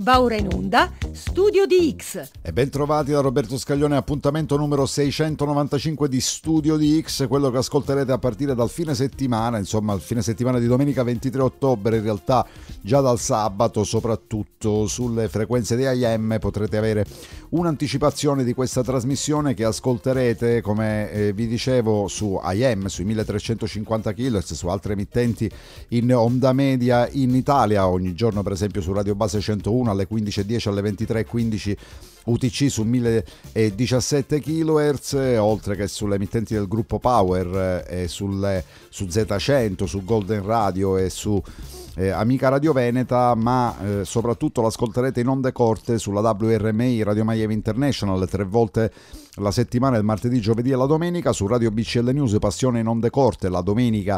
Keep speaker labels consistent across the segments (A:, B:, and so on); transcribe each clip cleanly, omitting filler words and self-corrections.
A: Va ora in onda Studio di X.
B: E ben trovati da Roberto Scaglione, appuntamento numero 695 di Studio di X, quello che ascolterete a partire dal fine settimana, insomma il fine settimana di domenica 23 ottobre, in realtà già dal sabato, soprattutto sulle frequenze di AM potrete avere un'anticipazione di questa trasmissione che ascolterete, come vi dicevo, su AM, sui 1350 kHz, su altre emittenti in onda media in Italia, ogni giorno per esempio su Radio Base 101 alle 15.10, alle 23.15 UTC su 1017 kHz, oltre che sulle emittenti del gruppo Power, su Z100, su Golden Radio e su Amica Radio Veneta, ma soprattutto l'ascolterete in onde corte sulla WRMI Radio Miami International 3 volte la settimana, il martedì, giovedì e la domenica, su Radio BCL News Passione in onde corte la domenica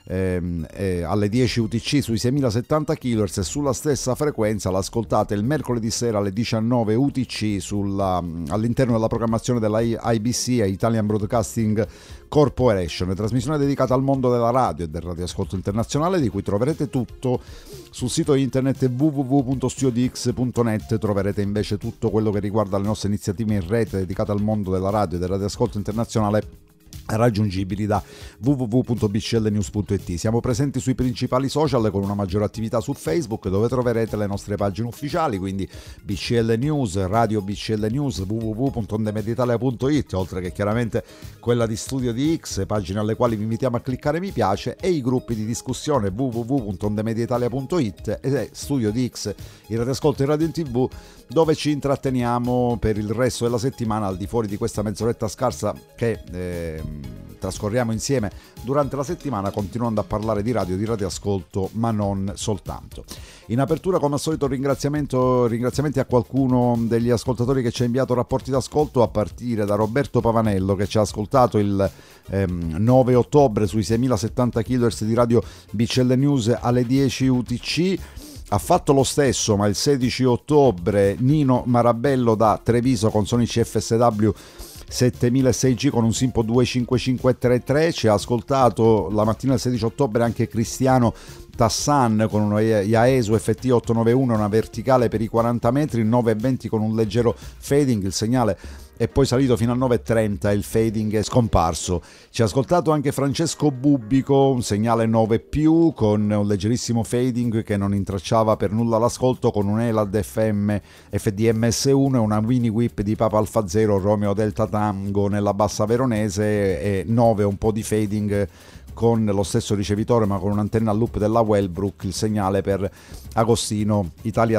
B: alle 10 UTC sui 6070 kHz, e sulla stessa frequenza l'ascoltate il mercoledì sera alle 19 UTC all'interno della programmazione della IBC, Italian Broadcasting Corporation, trasmissione dedicata al mondo della radio e del radioascolto internazionale, di cui troverete tutto sul sito internet www.studiodix.net. Troverete invece tutto quello che riguarda le nostre iniziative in rete dedicate al mondo della radio e del radioascolto internazionale, raggiungibili da www.bclnews.it. Siamo presenti sui principali social con una maggiore attività su Facebook, dove troverete le nostre pagine ufficiali, quindi BCL News, Radio BCL News, www.ondemediitalia.it, oltre che chiaramente quella di Studio di X, pagine alle quali vi invitiamo a cliccare mi piace, e i gruppi di discussione www.ondemediitalia.it e Studio di X, il radioascolto in radio in TV, dove ci intratteniamo per il resto della settimana al di fuori di questa mezz'oretta scarsa che trascorriamo insieme durante la settimana, continuando a parlare di radio, di radioascolto, ma non soltanto. In apertura, come al solito, ringraziamenti a qualcuno degli ascoltatori che ci ha inviato rapporti d'ascolto, a partire da Roberto Pavanello, che ci ha ascoltato il 9 ottobre sui 6070 kHz di Radio BCL News alle 10 UTC. Ha fatto lo stesso, ma il 16 ottobre, Nino Marabello da Treviso con Sonic FSW 7006G con un Simpo 25533. Ci ha ascoltato la mattina del 16 ottobre anche Cristiano Tassan con uno Yaesu FT 891, una verticale per i 40 metri, 920 con un leggero fading, il segnale è poi salito fino a 9.30, il fading è scomparso. Ci ha ascoltato anche Francesco Bubbico, un segnale 9+, con un leggerissimo fading che non intracciava per nulla l'ascolto, con un Elad FM FDMS1 e una Winnie Whip di Papa Alfa Zero Romeo Delta Tango nella bassa veronese, e 9 un po' di fading con lo stesso ricevitore ma con un'antenna a loop della Wellbrook, il segnale per Agostino Italia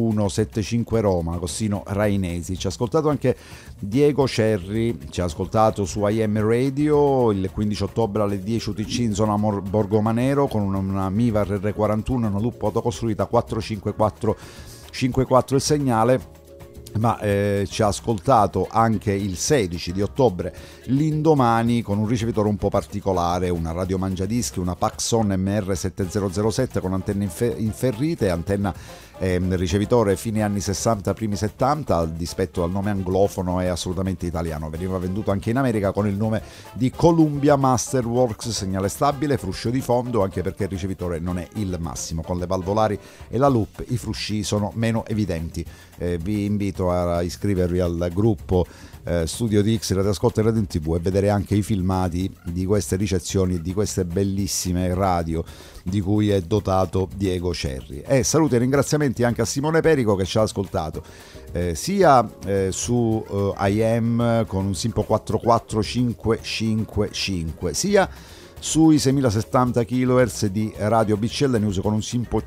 B: 0175 Roma, Agostino Rainesi. Ci ha ascoltato anche Diego Cerri, ci ha ascoltato su IM Radio il 15 ottobre alle 10 UTC in zona Borgomanero con una Mivar R41, una loop autocostruita 45454 il segnale. Ma ci ha ascoltato anche il 16 di ottobre l'indomani con un ricevitore un po' particolare, una radio mangiadischi, una Paxson MR7007 con antenne inferrite, antenna ricevitore fine anni 60 primi 70, al dispetto del nome anglofono è assolutamente italiano, veniva venduto anche in America con il nome di Columbia Masterworks, segnale stabile, fruscio di fondo, anche perché il ricevitore non è il massimo, con le valvolari e la loop i frusci sono meno evidenti. Vi invito a iscrivervi al gruppo Studio di X, radioascolto e radio in TV, e vedere anche i filmati di queste ricezioni e di queste bellissime radio di cui è dotato Diego Cerri. E saluti e ringraziamenti anche a Simone Perico, che ci ha ascoltato sia su IM con un Simpo 44555, sia sui 6070 kHz di Radio BCL News con un Simpo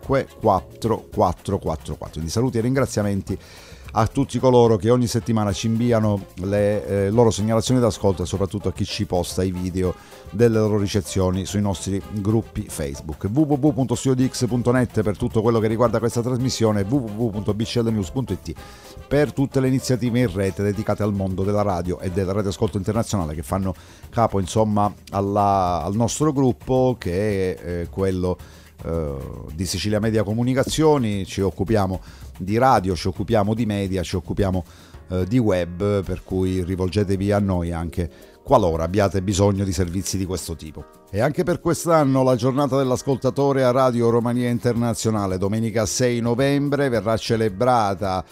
B: 54444. Quindi saluti e ringraziamenti a tutti coloro che ogni settimana ci inviano le loro segnalazioni d'ascolto, e soprattutto a chi ci posta i video delle loro ricezioni sui nostri gruppi Facebook. www.studiodix.net per tutto quello che riguarda questa trasmissione, www.bclnews.it per tutte le iniziative in rete dedicate al mondo della radio e del radioascolto internazionale, che fanno capo insomma al nostro gruppo, che è quello di Sicilia Media Comunicazioni. Ci occupiamo di radio, ci occupiamo di media, ci occupiamo di web, per cui rivolgetevi a noi anche qualora abbiate bisogno di servizi di questo tipo. E anche per quest'anno la giornata dell'ascoltatore a Radio Romania Internazionale, domenica 6 novembre, verrà celebrata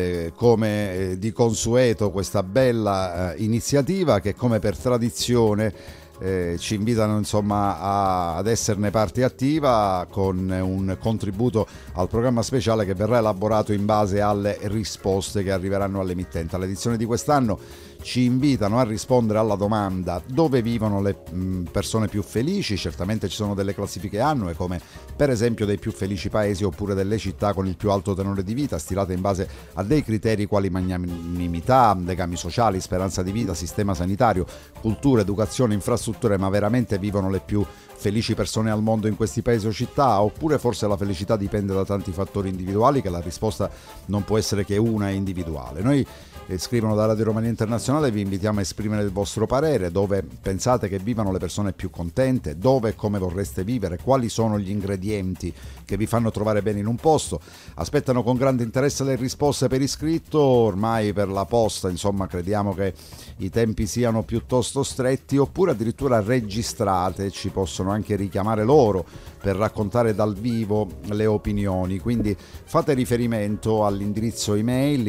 B: come di consueto questa bella iniziativa che, come per tradizione, ci invitano insomma ad esserne parte attiva con un contributo al programma speciale che verrà elaborato in base alle risposte che arriveranno all'emittente. All'edizione di quest'anno ci invitano a rispondere alla domanda: dove vivono le persone più felici? Certamente ci sono delle classifiche annue, come per esempio dei più felici paesi oppure delle città con il più alto tenore di vita, stilate in base a dei criteri quali magnanimità, legami sociali, speranza di vita, sistema sanitario, cultura, educazione, infrastrutture. Ma veramente vivono le più felici persone al mondo in questi paesi o città? Oppure forse la felicità dipende da tanti fattori individuali, che la risposta non può essere che una individuale? Noi, scrivono da Radio Romania Internazionale, vi invitiamo a esprimere il vostro parere: dove pensate che vivano le persone più contente, dove e come vorreste vivere, quali sono gli ingredienti che vi fanno trovare bene in un posto. Aspettano con grande interesse le risposte per iscritto, ormai per la posta insomma crediamo che i tempi siano piuttosto stretti, oppure addirittura registrate, ci possono anche richiamare loro per raccontare dal vivo le opinioni. Quindi fate riferimento all'indirizzo email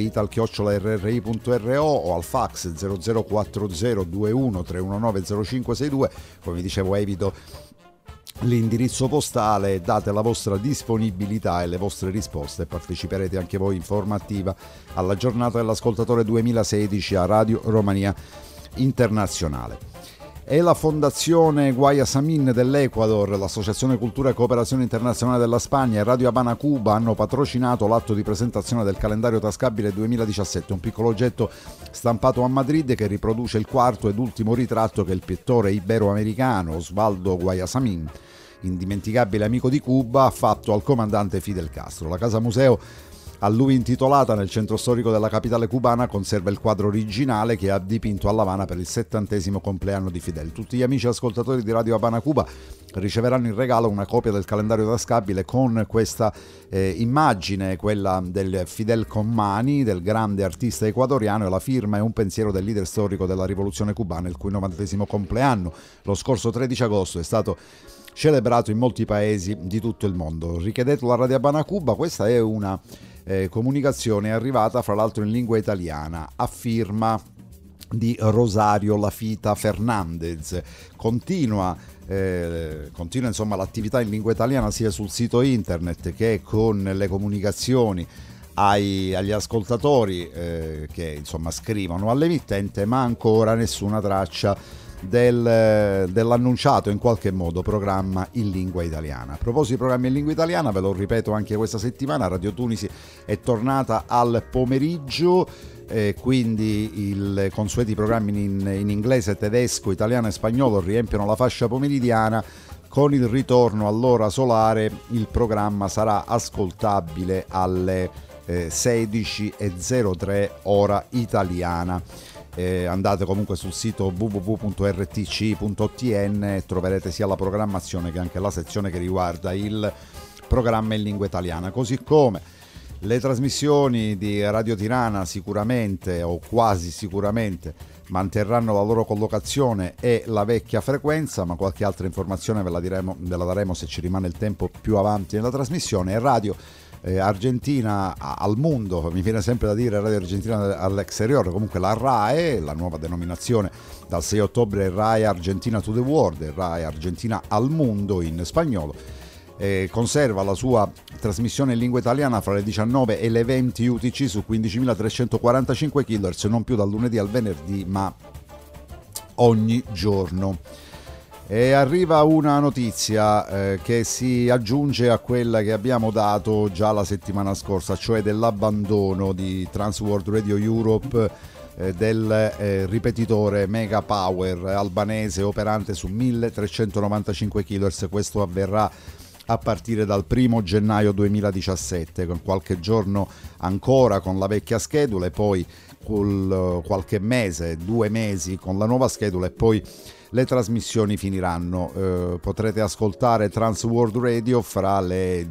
B: ital@rri.ro o al fax 0040 21 319 0562. Come vi dicevo, evito l'indirizzo postale, date la vostra disponibilità e le vostre risposte e parteciperete anche voi in forma attiva alla giornata dell'ascoltatore 2016 a Radio Romania Internazionale. E la Fondazione Guayasamín dell'Ecuador, l'Associazione Cultura e Cooperazione Internazionale della Spagna e Radio Habana Cuba hanno patrocinato l'atto di presentazione del calendario tascabile 2017, un piccolo oggetto stampato a Madrid che riproduce il quarto ed ultimo ritratto che il pittore ibero-americano Osvaldo Guayasamín, indimenticabile amico di Cuba, ha fatto al comandante Fidel Castro. La casa museo a lui intitolata nel centro storico della capitale cubana conserva il quadro originale che ha dipinto a La Habana per il 70° compleanno di Fidel. Tutti gli amici ascoltatori di Radio Habana Cuba riceveranno in regalo una copia del calendario tascabile con questa immagine, quella del Fidel Commani, del grande artista ecuadoriano, e la firma e un pensiero del leader storico della rivoluzione cubana, il cui 90° compleanno lo scorso 13 agosto è stato celebrato in molti paesi di tutto il mondo. Richiedetelo a Radio Habana Cuba. Questa è una comunicazione arrivata fra l'altro in lingua italiana a firma di Rosario Lafita Fernandez. Continua insomma l'attività in lingua italiana sia sul sito internet che con le comunicazioni agli ascoltatori che insomma scrivono all'emittente, ma ancora nessuna traccia dell'annunciato in qualche modo programma in lingua italiana. A proposito di programmi in lingua italiana, ve lo ripeto anche questa settimana, Radio Tunisi è tornata al pomeriggio, quindi i consueti programmi in inglese, tedesco, italiano e spagnolo riempiono la fascia pomeridiana. Con il ritorno all'ora solare il programma sarà ascoltabile alle 16:03 ora italiana. Andate comunque sul sito www.rtc.otn e troverete sia la programmazione che anche la sezione che riguarda il programma in lingua italiana, così come le trasmissioni di Radio Tirana sicuramente o quasi sicuramente manterranno la loro collocazione e la vecchia frequenza, ma qualche altra informazione ve la daremo se ci rimane il tempo più avanti nella trasmissione. Radio Argentina al mondo, mi viene sempre da dire Radio Argentina all'exterior, comunque la RAE, la nuova denominazione dal 6 ottobre RAE Argentina to the World, RAE Argentina al mondo in spagnolo, conserva la sua trasmissione in lingua italiana fra le 19 e le 20 UTC su 15.345 kHz, non più dal lunedì al venerdì ma ogni giorno. E arriva una notizia che si aggiunge a quella che abbiamo dato già la settimana scorsa, cioè dell'abbandono di Trans World Radio Europe del ripetitore Mega Power albanese operante su 1395 kHz. Questo avverrà a partire dal 1 gennaio 2017, con qualche giorno ancora con la vecchia schedula e poi qualche mese, 2 mesi con la nuova schedula, e poi le trasmissioni finiranno. Potrete ascoltare Trans World Radio fra le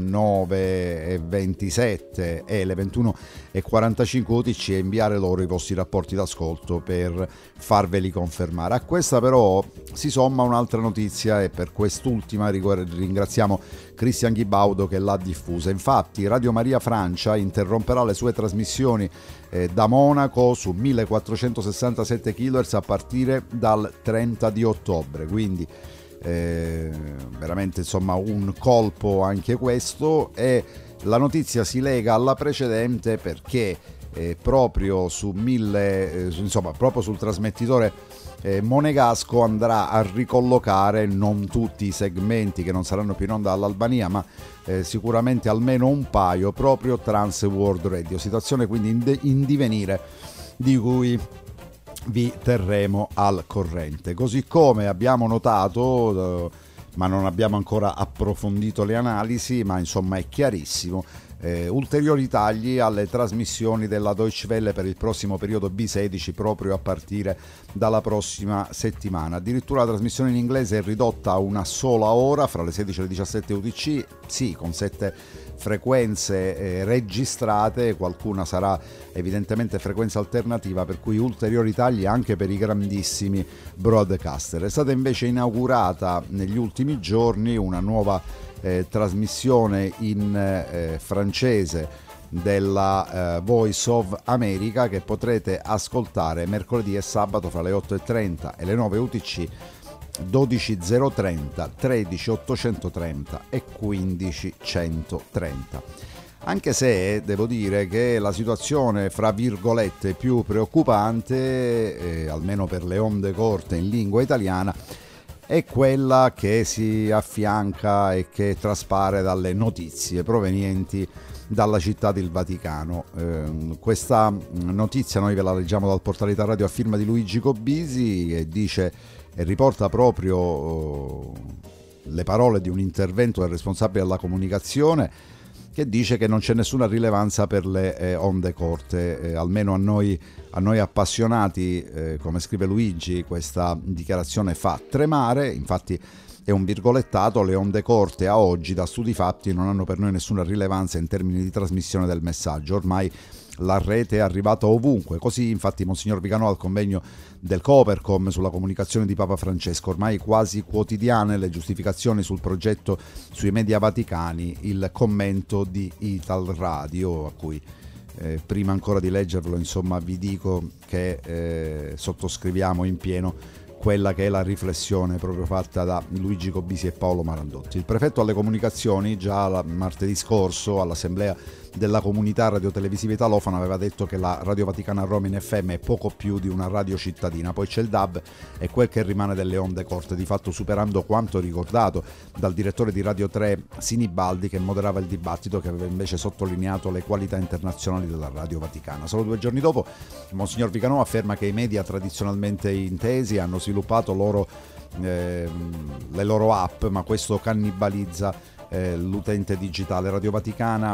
B: 19:27 e le 21:45 UTC e inviare loro i vostri rapporti d'ascolto per farveli confermare. A questa però si somma un'altra notizia, e per quest'ultima ringraziamo Christian Ghibaudo che l'ha diffusa. Infatti Radio Maria Francia interromperà le sue trasmissioni da Monaco su 1467 kHz a partire dal 30 di ottobre, quindi veramente insomma un colpo anche questo. E la notizia si lega alla precedente perché proprio proprio sul trasmettitore monegasco andrà a ricollocare non tutti i segmenti che non saranno più in onda all'Albania, ma sicuramente almeno un paio, proprio Trans World Radio, situazione quindi in divenire di cui vi terremo al corrente. Così come abbiamo notato, ma non abbiamo ancora approfondito le analisi, ma insomma è chiarissimo, ulteriori tagli alle trasmissioni della Deutsche Welle per il prossimo periodo B16 proprio a partire dalla prossima settimana. Addirittura la trasmissione in inglese è ridotta a una sola ora fra le 16 e le 17 UTC, sì, con 7 frequenze registrate, qualcuna sarà evidentemente frequenza alternativa, per cui ulteriori tagli anche per i grandissimi broadcaster. È stata invece inaugurata negli ultimi giorni una nuova trasmissione in francese della Voice of America che potrete ascoltare mercoledì e sabato fra le 8:30 e le 9 UTC, 12.030, 13.830 e 15.130. Anche se devo dire che la situazione fra virgolette più preoccupante, almeno per le onde corte in lingua italiana, è quella che si affianca e che traspare dalle notizie provenienti dalla città del Vaticano. Questa notizia noi ve la leggiamo dal portale Ita Radio a firma di Luigi Cobisi, e dice e riporta proprio le parole di un intervento del responsabile della comunicazione, che dice che non c'è nessuna rilevanza per le onde corte. Almeno a noi appassionati, come scrive Luigi, questa dichiarazione fa tremare. Infatti è un virgolettato: le onde corte a oggi da studi fatti non hanno per noi nessuna rilevanza in termini di trasmissione del messaggio, ormai la rete è arrivata ovunque. Così infatti Monsignor Viganò al convegno del Copercom sulla comunicazione di Papa Francesco, ormai quasi quotidiane le giustificazioni sul progetto sui media vaticani, il commento di Ital Radio, a cui prima ancora di leggervelo insomma vi dico che sottoscriviamo in pieno quella che è la riflessione proprio fatta da Luigi Cobisi e Paolo Marandotti. Il prefetto alle comunicazioni già martedì scorso all'assemblea della comunità radiotelevisiva italofona aveva detto che la Radio Vaticana a Roma in FM è poco più di una radio cittadina, poi c'è il DAB e quel che rimane delle onde corte, di fatto superando quanto ricordato dal direttore di Radio 3 Sinibaldi, che moderava il dibattito, che aveva invece sottolineato le qualità internazionali della Radio Vaticana. Solo 2 giorni dopo Monsignor Viganò afferma che i media tradizionalmente intesi hanno sviluppato le loro app, ma questo cannibalizza l'utente digitale. Radio Vaticana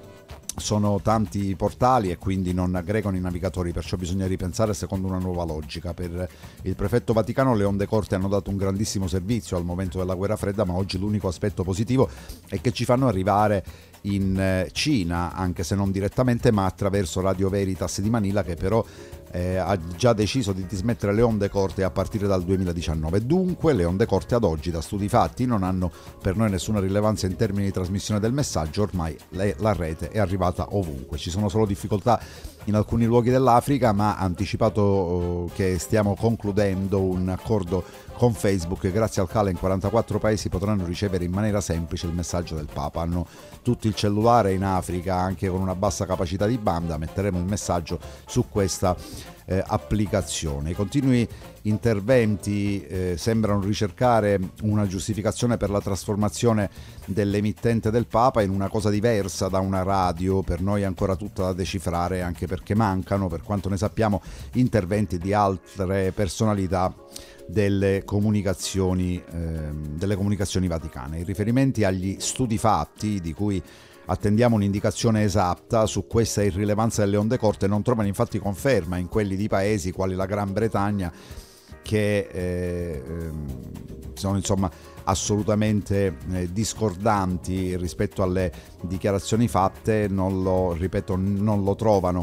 B: sono tanti portali e quindi non aggregano i navigatori, perciò bisogna ripensare secondo una nuova logica. Per il prefetto Vaticano le onde corte hanno dato un grandissimo servizio al momento della guerra fredda, ma oggi l'unico aspetto positivo è che ci fanno arrivare in Cina, anche se non direttamente, ma attraverso Radio Veritas di Manila, che però ha già deciso di dismettere le onde corte a partire dal 2019. Dunque le onde corte ad oggi, da studi fatti, non hanno per noi nessuna rilevanza in termini di trasmissione del messaggio, ormai la rete è arrivata ovunque. Ci sono solo difficoltà in alcuni luoghi dell'Africa, ma ha anticipato che stiamo concludendo un accordo con Facebook e grazie al quale in 44 paesi potranno ricevere in maniera semplice il messaggio del Papa. Hanno tutti il cellulare in Africa, anche con una bassa capacità di banda. Metteremo il messaggio su questa applicazione. I continui interventi sembrano ricercare una giustificazione per la trasformazione dell'emittente del Papa in una cosa diversa da una radio, per noi ancora tutta da decifrare, anche perché mancano, per quanto ne sappiamo, interventi di altre personalità delle comunicazioni vaticane. I riferimenti agli studi fatti, di cui attendiamo un'indicazione esatta su questa irrilevanza delle onde corte, non trovano infatti conferma in quelli di paesi quali la Gran Bretagna, che sono insomma assolutamente discordanti rispetto alle dichiarazioni fatte, non lo trovano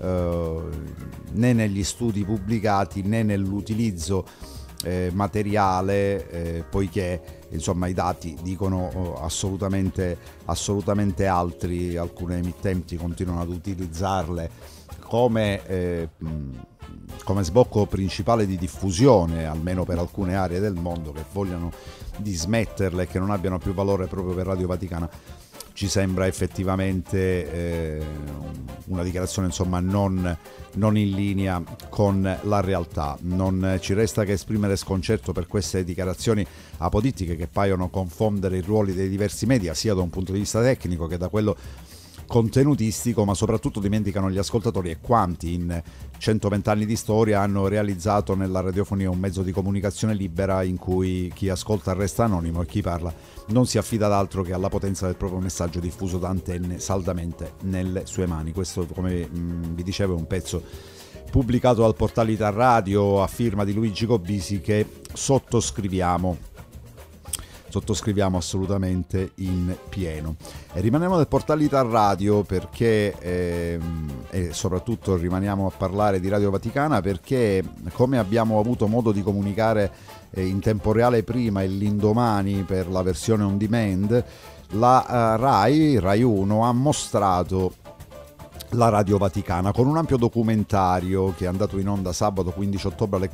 B: né negli studi pubblicati né nell'utilizzo materiale, poiché insomma i dati dicono assolutamente altri. Alcune emittenti continuano ad utilizzarle come sbocco principale di diffusione, almeno per alcune aree del mondo che vogliono dismetterle e che non abbiano più valore proprio per Radio Vaticana. Ci sembra effettivamente una dichiarazione insomma non in linea con la realtà. Non ci resta che esprimere sconcerto per queste dichiarazioni apodittiche che paiono confondere i ruoli dei diversi media, sia da un punto di vista tecnico che da quello contenutistico, ma soprattutto dimenticano gli ascoltatori e quanti in 120 anni di storia hanno realizzato nella radiofonia un mezzo di comunicazione libera in cui chi ascolta resta anonimo e chi parla non si affida ad altro che alla potenza del proprio messaggio diffuso da antenne saldamente nelle sue mani. Questo, come vi dicevo, è un pezzo pubblicato dal portale Ita Radio a firma di Luigi Cobbisi, che sottoscriviamo assolutamente in pieno. E rimaniamo nel portale Ita Radio perché e soprattutto rimaniamo a parlare di Radio Vaticana perché, come abbiamo avuto modo di comunicare in tempo reale prima e l'indomani per la versione on demand, la Rai 1 ha mostrato la Radio Vaticana con un ampio documentario che è andato in onda sabato 15 ottobre alle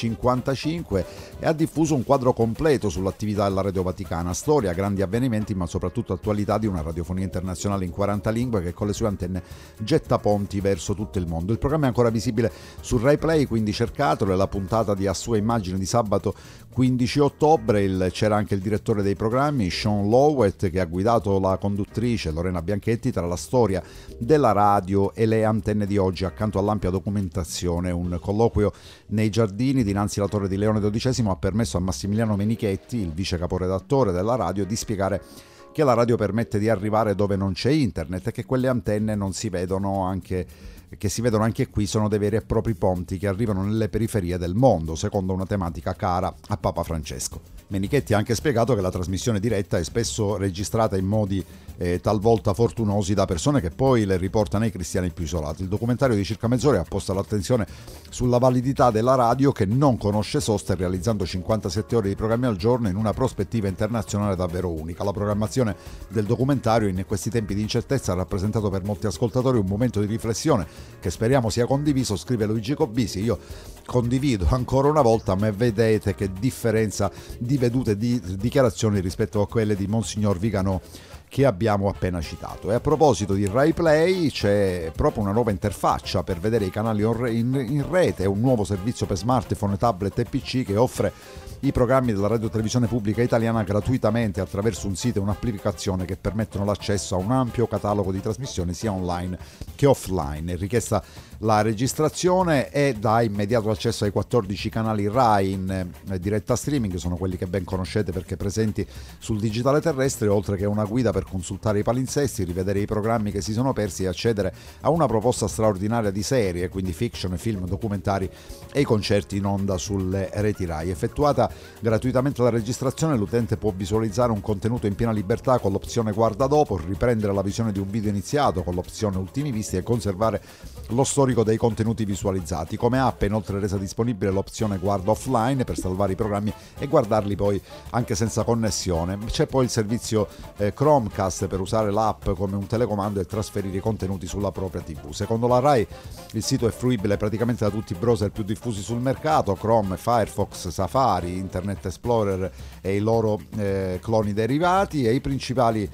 B: 15.55 e ha diffuso un quadro completo sull'attività della Radio Vaticana, storia, grandi avvenimenti ma soprattutto attualità di una radiofonia internazionale in 40 lingue che con le sue antenne getta ponti verso tutto il mondo. Il programma è ancora visibile su Rai Play, quindi cercatelo. È la puntata di A Sua Immagine di sabato 15 ottobre. C'era anche il direttore dei programmi, Sean Lowett, che ha guidato la conduttrice Lorena Bianchetti tra la storia della radio e le antenne di oggi, accanto all'ampia documentazione. Un colloquio nei giardini dinanzi alla torre di Leone XII ha permesso a Massimiliano Menichetti, il vice caporedattore della radio, di spiegare che la radio permette di arrivare dove non c'è internet e che quelle antenne non si vedono che si vedono anche qui sono dei veri e propri ponti che arrivano nelle periferie del mondo, secondo una tematica cara a Papa Francesco. Menichetti ha anche spiegato che la trasmissione diretta è spesso registrata in modi talvolta fortunosi da persone che poi le riportano ai cristiani più isolati. Il documentario di circa mezz'ora ha posto l'attenzione sulla validità della radio, che non conosce soste, realizzando 57 ore di programmi al giorno in una prospettiva internazionale davvero unica. La programmazione del documentario in questi tempi di incertezza ha rappresentato per molti ascoltatori un momento di riflessione che speriamo sia condiviso, scrive Luigi Cobbisi. Io condivido ancora una volta, ma vedete che differenza di vedute, di dichiarazioni rispetto a quelle di Monsignor Viganò che abbiamo appena citato. E a proposito di Rai Play, c'è proprio una nuova interfaccia per vedere i canali in rete, un nuovo servizio per smartphone, tablet e PC che offre i programmi della radio televisione pubblica italiana gratuitamente attraverso un sito e un'applicazione che permettono l'accesso a un ampio catalogo di trasmissioni sia online che offline. È richiesta la registrazione e dà immediato accesso ai 14 canali Rai in diretta streaming, sono quelli che ben conoscete perché presenti sul digitale terrestre, oltre che una guida per consultare i palinsesti, rivedere i programmi che si sono persi e accedere a una proposta straordinaria di serie, quindi fiction, film, documentari e i concerti in onda sulle reti Rai. Effettuata gratuitamente la registrazione, l'utente può visualizzare un contenuto in piena libertà con l'opzione guarda dopo, riprendere la visione di un video iniziato con l'opzione ultimi visti e conservare lo storico dei contenuti visualizzati. Come app è inoltre resa disponibile l'opzione guarda offline per salvare i programmi e guardarli poi anche senza connessione. C'è poi il servizio Chromecast per usare l'app come un telecomando e trasferire i contenuti sulla propria TV. Secondo la Rai il sito è fruibile praticamente da tutti i browser più diffusi sul mercato: Chrome, Firefox, Safari, Internet Explorer e i loro cloni derivati, e i principali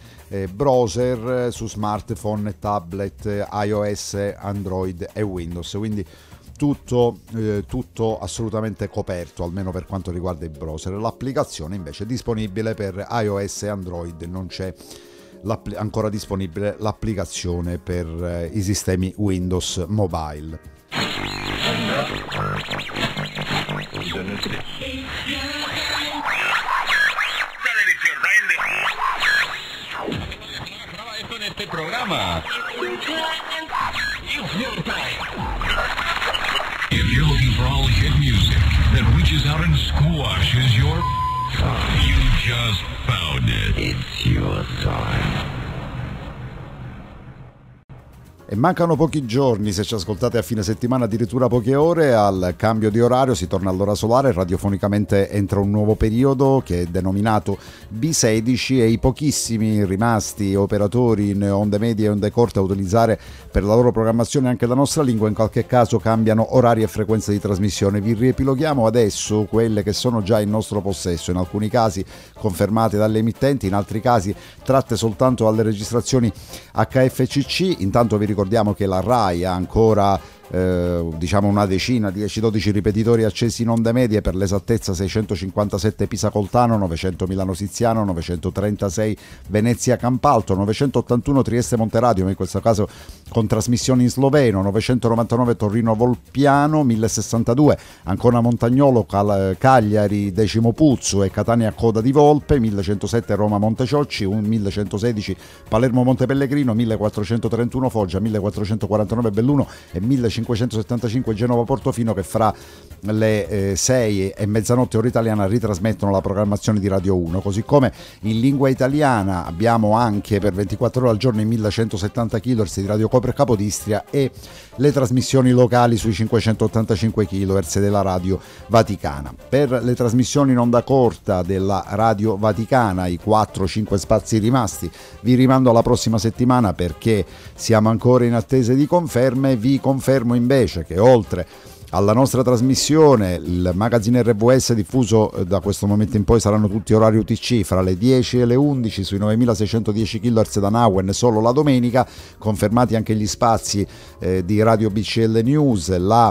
B: browser su smartphone, tablet, iOS, Android e Windows, quindi tutto assolutamente coperto, almeno per quanto riguarda i browser. L'applicazione invece è disponibile per iOS e Android, non c'è ancora disponibile l'applicazione per i sistemi Windows Mobile.
C: Este programa. If you're looking for all hit music that we reaches out and squashes your... You just found it. It's your time.
B: E mancano pochi giorni, se ci ascoltate a fine settimana, addirittura poche ore, al cambio di orario, si torna all'ora solare, radiofonicamente entra un nuovo periodo che è denominato B16 e i pochissimi rimasti operatori in onde medie e onde corte a utilizzare per la loro programmazione anche la nostra lingua in qualche caso cambiano orari e frequenze di trasmissione. Vi riepiloghiamo adesso quelle che sono già in nostro possesso, in alcuni casi confermate dalle emittenti, in altri casi tratte soltanto dalle registrazioni HFCC. Intanto vi ricordiamo che la RAI ha ancora una decina, 10-12 ripetitori accesi in onde medie, per l'esattezza 657 Pisa Coltano, 900 Milano Siziano, 936 Venezia Campalto, 981 Trieste Monteradio, ma in questo caso con trasmissioni in sloveno, 999 Torino Volpiano, 1062 Ancona Montagnolo, Cagliari Decimo Puzzo e Catania Coda di Volpe, 1107 Roma Monteciocci, 1116 Palermo Montepellegrino, 1431 Foggia, 1449 Belluno e 1575 Genova Portofino, che fra le 6 e mezzanotte ora italiana ritrasmettono la programmazione di Radio 1. Così come in lingua italiana abbiamo anche per 24 ore al giorno i 1170 kHz di Radio Copre Capodistria e le trasmissioni locali sui 585 kHz della Radio Vaticana. Per le trasmissioni in onda corta della Radio Vaticana, i 4-5 spazi rimasti, vi rimando alla prossima settimana perché siamo ancora in attesa di conferme. Vi confermo invece che oltre alla nostra trasmissione, il magazine RVS diffuso da questo momento in poi saranno tutti orari UTC fra le 10 e le 11 sui 9610 kHz da Nauen solo la domenica, confermati anche gli spazi di Radio BCL News, la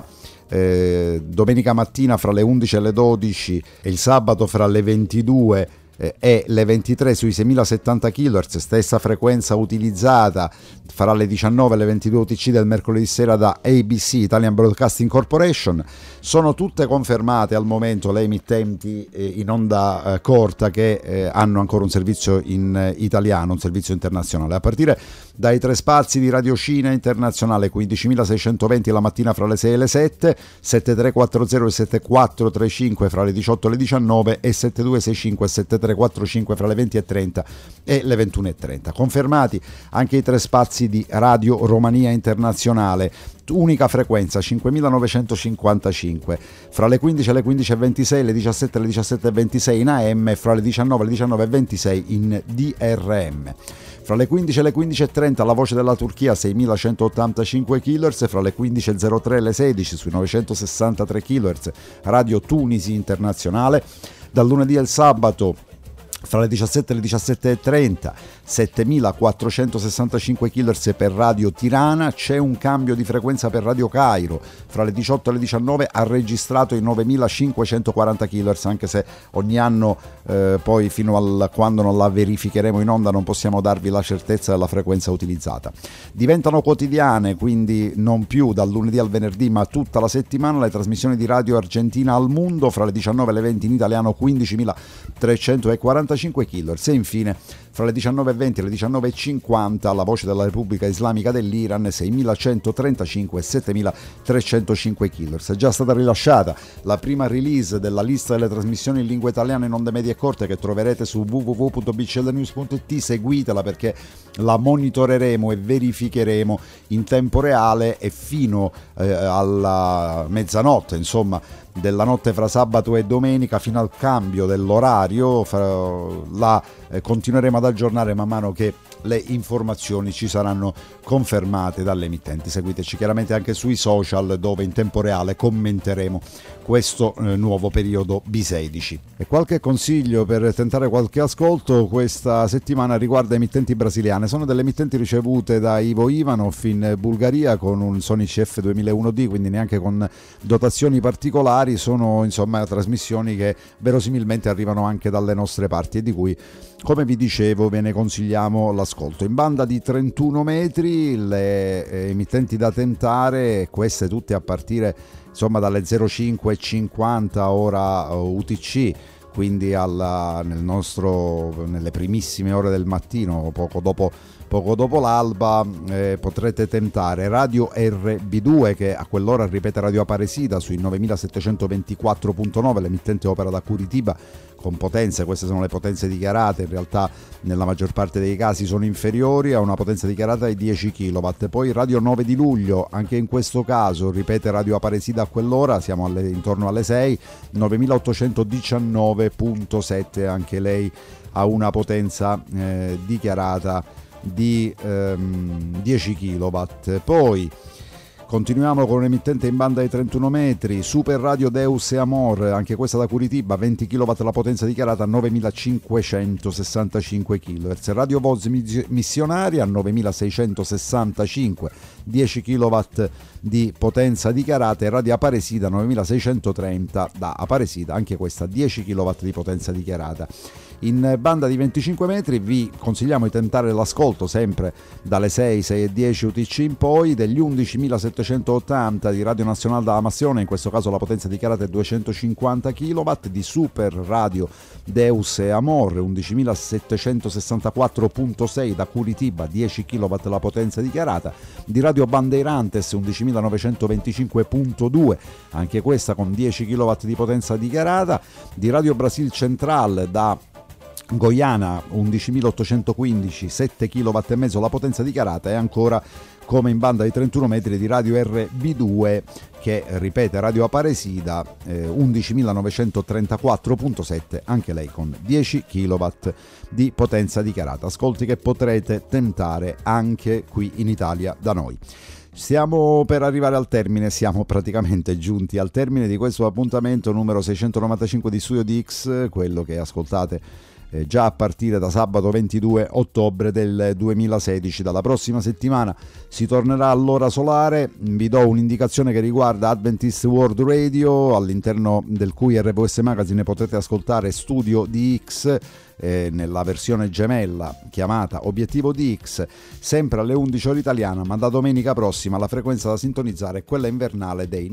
B: domenica mattina fra le 11 e le 12 e il sabato fra le 22 e le 23 sui 6070 kHz, stessa frequenza utilizzata fra le 19 e le 22 UTC del mercoledì sera da ABC, Italian Broadcasting Corporation. Sono tutte confermate al momento le emittenti in onda corta che hanno ancora un servizio in italiano, un servizio internazionale, a partire dai 3 spazi di Radio Cina Internazionale, 15.620 la mattina fra le 6 e le 7, 7340 e 7435 fra le 18 e le 19 e 7265 e 7345 fra le 20.30 e le 21.30. Confermati anche i 3 spazi di Radio Romania Internazionale, unica frequenza 5955 fra le 15 e le 15.26, le 17 e le 17.26 in AM e fra le 19 e le 19.26 in DRM. Fra le 15 e le 15.30 la voce della Turchia 6.185 kHz, fra le 15.03 e le 16 sui 963 kHz Radio Tunisi Internazionale. Dal lunedì al sabato fra le 17 e le 17.30 7.465 kHz per Radio Tirana. C'è un cambio di frequenza per Radio Cairo, fra le 18 e le 19 ha registrato i 9.540 kHz, anche se ogni anno poi fino a quando non la verificheremo in onda non possiamo darvi la certezza della frequenza utilizzata. Diventano quotidiane, quindi non più dal lunedì al venerdì ma tutta la settimana, le trasmissioni di Radio Argentina al Mondo, fra le 19 e le 20 in italiano 15.345 kHz e infine fra le 19.20 e le 19.50 la voce della Repubblica Islamica dell'Iran 6.135 e 7.305 kHz. È già stata rilasciata la prima release della lista delle trasmissioni in lingua italiana in onde medie e corte che troverete su www.bclnews.it. Seguitela perché la monitoreremo e verificheremo in tempo reale e fino alla mezzanotte, insomma, della notte fra sabato e domenica, fino al cambio dell'orario. La continueremo ad aggiornare man mano che le informazioni ci saranno confermate dalle emittenti. Seguiteci chiaramente anche sui social, dove in tempo reale commenteremo questo nuovo periodo B16. E qualche consiglio per tentare qualche ascolto questa settimana riguarda emittenti brasiliane. Sono delle emittenti ricevute da Ivo Ivanov in Bulgaria con un Sonic F2001D, quindi neanche con dotazioni particolari. Sono insomma trasmissioni che verosimilmente arrivano anche dalle nostre parti e di cui, come vi dicevo, ve ne consigliamo l'ascolto. In banda di 31 metri le emittenti da tentare, queste tutte a partire insomma dalle 05.50 ora UTC, quindi nelle primissime ore del mattino, poco dopo Poco dopo l'alba potrete tentare Radio RB2, che a quell'ora ripete Radio Aparecida sui 9724.9, l'emittente opera da Curitiba con potenze, queste sono le potenze dichiarate, in realtà nella maggior parte dei casi sono inferiori a una potenza dichiarata di 10 kW. Poi Radio 9 di luglio, anche in questo caso ripete Radio Aparecida a quell'ora, siamo intorno alle 6, 9819.7, anche lei ha una potenza dichiarata di 10 kW. Poi continuiamo con un emittente in banda di 31 metri, Super Radio Deus e Amor, anche questa da Curitiba, 20 kW la potenza dichiarata, 9565 kHz. Radio Voz Missionaria, 9665, 10 kW di potenza dichiarata, e Radio Aparecida 9630 da Aparecida, anche questa 10 kW di potenza dichiarata. In banda di 25 metri vi consigliamo di tentare l'ascolto sempre dalle 6 e 10 UTC in poi degli 11.780 di Radio Nazionale della Massione, in questo caso la potenza dichiarata è 250 kW, di Super Radio Deus e Amor 11.764.6 da Curitiba, 10 kW la potenza dichiarata, di Radio Bandeirantes 11.925.2, anche questa con 10 kW di potenza dichiarata, di Radio Brasil Central da Goiana 11.815, 7 kW e mezzo la potenza dichiarata, e ancora come in banda di 31 metri di Radio RB2 che ripete Radio Aparecida 11.934.7, anche lei con 10 kW di potenza dichiarata. Ascolti che potrete tentare anche qui in Italia da noi. Stiamo per arrivare al termine, siamo praticamente giunti al termine di questo appuntamento numero 695 di Studio DX, quello che ascoltate già a partire da sabato 22 ottobre del 2016. Dalla prossima settimana si tornerà all'ora solare. Vi do un'indicazione che riguarda Adventist World Radio, all'interno del cui RVS Magazine potete ascoltare Studio DX nella versione gemella chiamata Obiettivo DX, sempre alle 11 ora italiana, ma da domenica prossima la frequenza da sintonizzare è quella invernale dei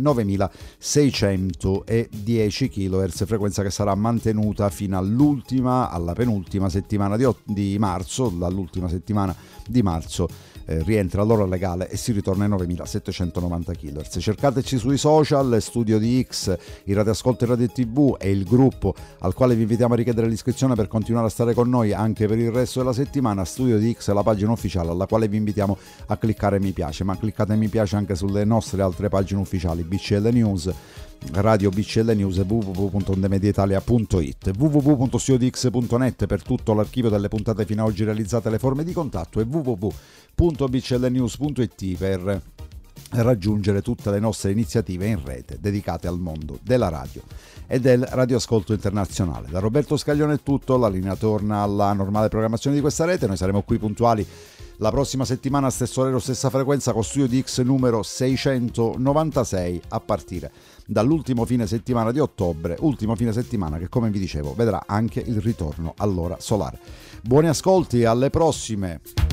B: 9610 kHz, frequenza che sarà mantenuta fino alla penultima settimana di marzo. Dall'ultima settimana di marzo rientra l'ora legale e si ritorna ai 9790 kHz. Cercateci sui social, Studio DX, il radioascolto e Radio TV è il gruppo al quale vi invitiamo a richiedere l'iscrizione per continuare a stare con noi anche per il resto della settimana. Studio DX è la pagina ufficiale alla quale vi invitiamo a cliccare mi piace, ma cliccate mi piace anche sulle nostre altre pagine ufficiali, BCL News, Radio BCL News e www.ondemediaitalia.it, www.studiodx.net per tutto l'archivio delle puntate fino ad oggi realizzate, le forme di contatto, e www.bclnews.it per raggiungere tutte le nostre iniziative in rete dedicate al mondo della radio e del radioascolto internazionale. Da Roberto Scaglione è tutto, la linea torna alla normale programmazione di questa rete. Noi saremo qui puntuali la prossima settimana, stesso orario, stessa frequenza, con Studio DX numero 696 a partire dall'ultimo fine settimana di ottobre, ultimo fine settimana che, come vi dicevo, vedrà anche il ritorno all'ora solare. Buoni ascolti, alle prossime!